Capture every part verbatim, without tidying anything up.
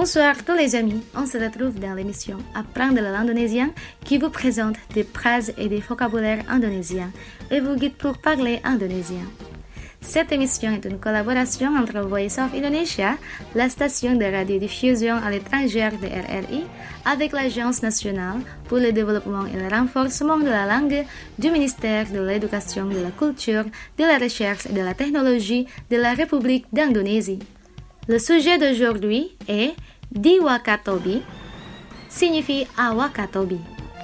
Bonsoir tous les amis, on se retrouve dans l'émission Apprendre l'indonésien qui vous présente des phrases et des vocabulaires indonésiens et vous guide pour parler indonésien. Cette émission est une collaboration entre Voice of Indonesia, la station de radiodiffusion à l'étranger de R R I, avec l'Agence nationale pour le développement et le renforcement de la langue du ministère de l'Éducation, de la Culture, de la Recherche et de la Technologie de la République d'Indonésie. Le sujet d'aujourd'hui est Di Wakatobi, signifie à Wakatobi.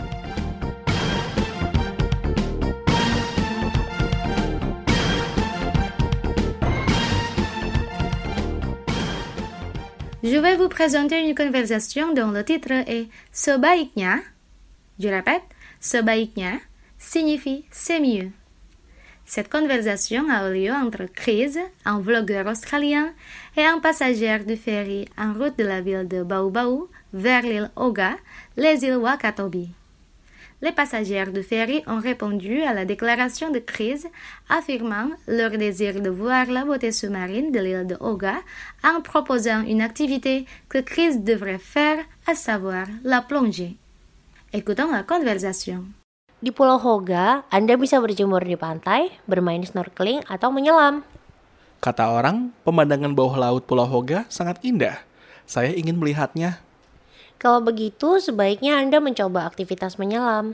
Je vais vous présenter une conversation dont le titre est Sebaiknya. Je répète, sebaiknya signifie c'est mieux. Cette conversation a eu lieu entre Chris, un vlogueur australien, et un passager du ferry en route de la ville de Bau-Bau vers l'île Oga, les îles Wakatobi. Les passagers du ferry ont répondu à la déclaration de Chris, affirmant leur désir de voir la beauté sous-marine de l'île de Oga en proposant une activité que Chris devrait faire, à savoir la plongée. Écoutons la conversation. Di Pulau Hoga, Anda bisa berjemur di pantai, bermain snorkeling, atau menyelam. Kata orang, pemandangan bawah laut Pulau Hoga sangat indah. Saya ingin melihatnya. Kalau begitu, sebaiknya Anda mencoba aktivitas menyelam.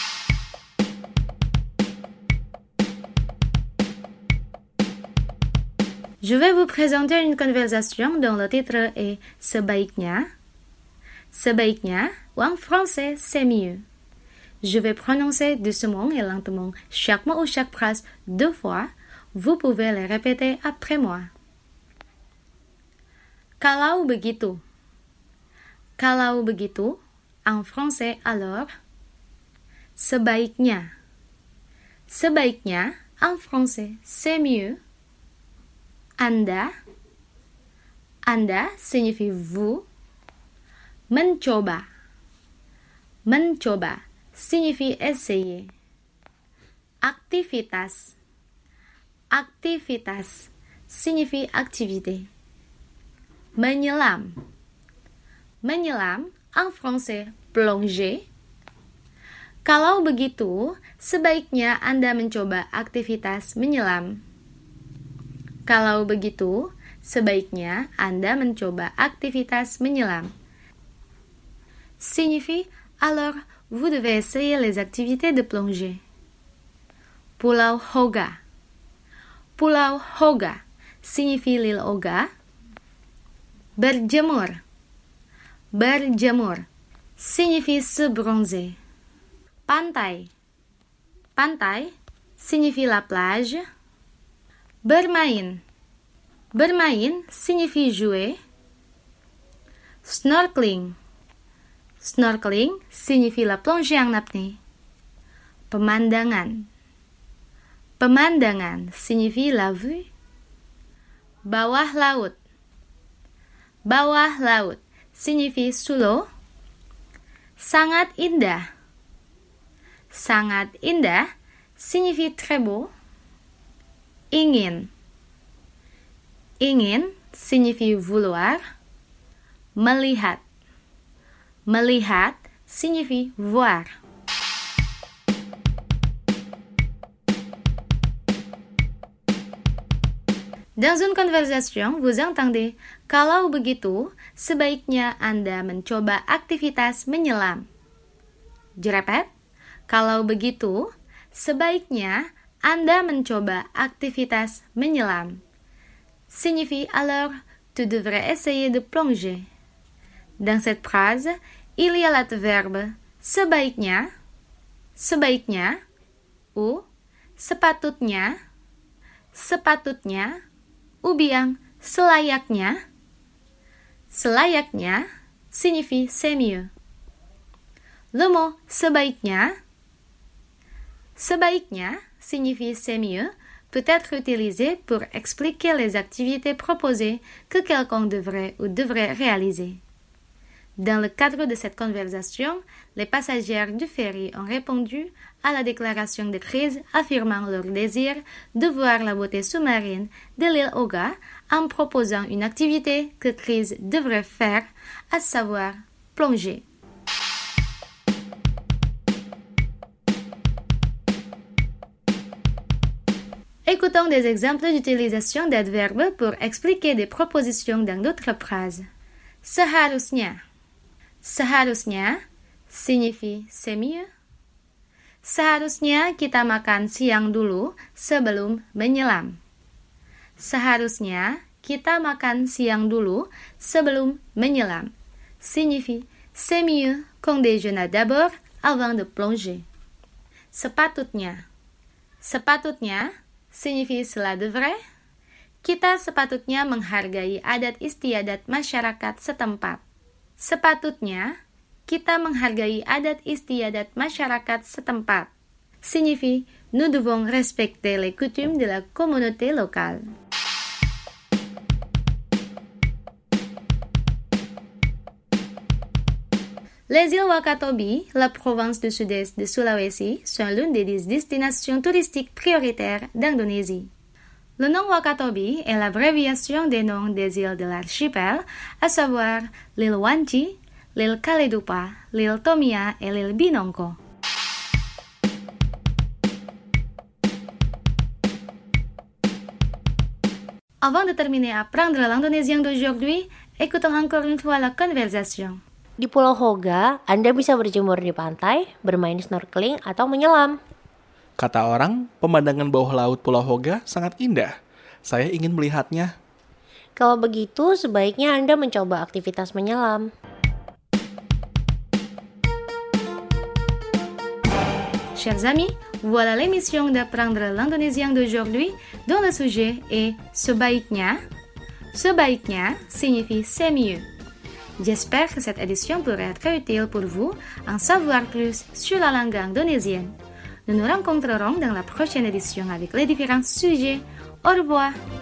Je vais vous présenter une conversation dont le titre est Sebaiknya. Sebaiknya, ou en français, c'est mieux. Je vais prononcer doucement et lentement chaque mot ou chaque phrase deux fois. Vous pouvez les répéter après moi. Kalau begitu. Kalau begitu, en français alors. Sebaiknya. Sebaiknya, en français, c'est mieux. Anda. Anda signifie vous. Mencoba. Mencoba signifie essayer. Aktivitas. Aktivitas signifie activité. Menyelam. Menyelam, en français, plonger. Kalau begitu, sebaiknya Anda mencoba aktivitas menyelam. Kalau begitu, sebaiknya Anda mencoba aktivitas menyelam. Signifie alors vous devez essayer les activités de plongée. Pulau Hoga. Pulau Hoga signifie l'île Oga. Berjemur. Berjemur signifie se bronzer. Pantai. Pantai signifie la plage. Bermain. Bermain signifie jouer. Snorkeling. Snorkeling signifie la plongée en apnée. Pemandangan. Pemandangan signifie la vue. Bawah laut. Bawah laut signifie sous l'eau. Sangat indah. Sangat indah signifie très beau. Ingin. Ingin signifie vouloir. Melihat. Melihat signifie voir. Dans une conversation, vous entendez, kalau begitu, sebaiknya Anda mencoba aktivitas menyelam. Je répète, kalau begitu, sebaiknya Anda mencoba aktivitas menyelam. Signifie alors, tu devrais essayer de plonger. Dans cette phrase, il y a l'adverbe sebaiknya, sebaiknya, ou sepatutnya, sepatutnya, ou bien selayaknya. Selayaknya signifie c'est mieux. Le mot sebaiknya, sebaiknya signifie c'est mieux, peut être utilisé pour expliquer les activités proposées que quelqu'un devrait ou devrait réaliser. Dans le cadre de cette conversation, les passagères du ferry ont répondu à la déclaration de Chris affirmant leur désir de voir la beauté sous-marine de l'île Oga en proposant une activité que Chris devrait faire, à savoir plonger. Écoutons des exemples d'utilisation d'adverbes pour expliquer des propositions dans d'autres phrases. Seharusnya. Seharusnya signifie c'est mieux. Seharusnya kita makan siang dulu sebelum menyelam. Seharusnya kita makan siang dulu sebelum menyelam signifie c'est mieux qu'on déjeune d'abord avant de plonger. Sepatutnya. Sepatutnya signifie cela devrait. Kita sepatutnya menghargai adat istiadat masyarakat setempat. Sepatutnya kita menghargai adat istiadat masyarakat setempat signifie nous devons respecter les coutumes de la communauté locale. Les îles Wakatobi, la province du sud-est de Sulawesi, sont l'une des dix destinations touristiques prioritaires d'Indonésie. Le nom Wakatobi est l'abréviation des noms des îles de l'archipel, à savoir l'île Wanci, l'île Kaledupa, l'île Tomia et l'île Binongko. Avant de terminer à apprendre l'indonésien d'aujourd'hui, écoutons encore une fois la conversation. Di Pulau Hoga, Anda bisa berjemur di pantai, bermain snorkeling, atau menyelam. Kata orang, pemandangan bawah laut Pulau Hoga sangat indah. Saya ingin melihatnya. Kalau begitu, sebaiknya Anda mencoba aktivitas menyelam. Chers amis, voilà l'émission d'apprendre l'indonésien d'aujourd'hui dont le sujet est sebaiknya. Sebaiknya signifie c'est mieux. J'espère que cette édition pourrait être utile pour vous en savoir plus sur la langue indonésienne. Nous nous rencontrerons dans la prochaine édition avec les différents sujets. Au revoir!